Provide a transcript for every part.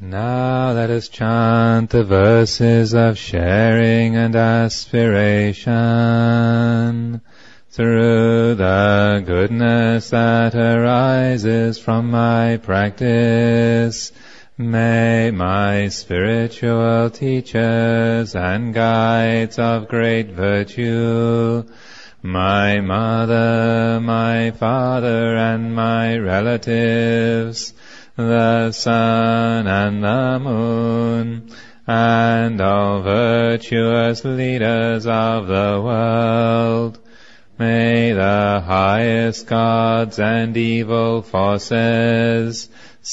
Now let us chant the verses of sharing and aspiration. Through the goodness that arises from my practice, may my spiritual teachers and guides of great virtue, my mother, my father, and my relatives, the sun and the moon, and all virtuous leaders of the world, may the highest gods and evil forces,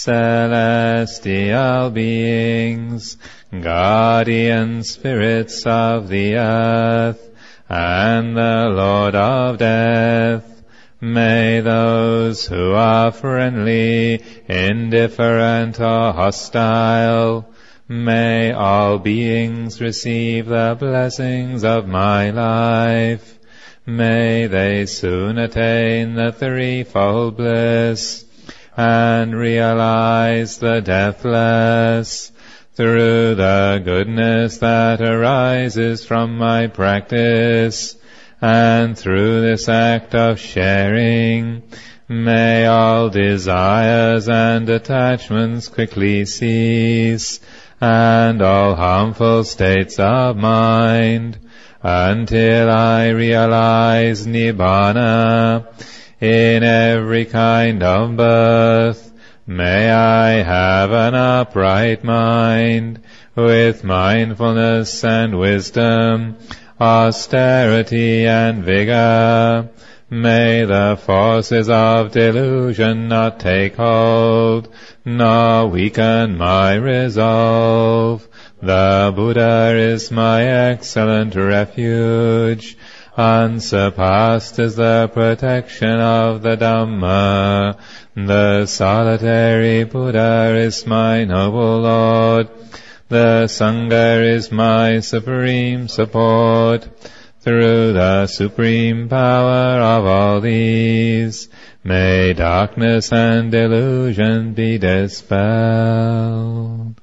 celestial beings, guardian spirits of the earth, and the Lord of death, may those who are friendly, indifferent, or hostile, may all beings receive the blessings of my life. May they soon attain the threefold bliss and realize the deathless through the goodness that arises from my practice, and through this act of sharing, may all desires and attachments quickly cease, and all harmful states of mind, until I realize Nibbana in every kind of birth. May I have an upright mind, with mindfulness and wisdom, austerity and vigor. May the forces of delusion not take hold, nor weaken my resolve. The Buddha is my excellent refuge. Unsurpassed is the protection of the Dhamma. The solitary Buddha is my noble Lord. The Sangha is my supreme support. Through the supreme power of all these, may darkness and delusion be dispelled.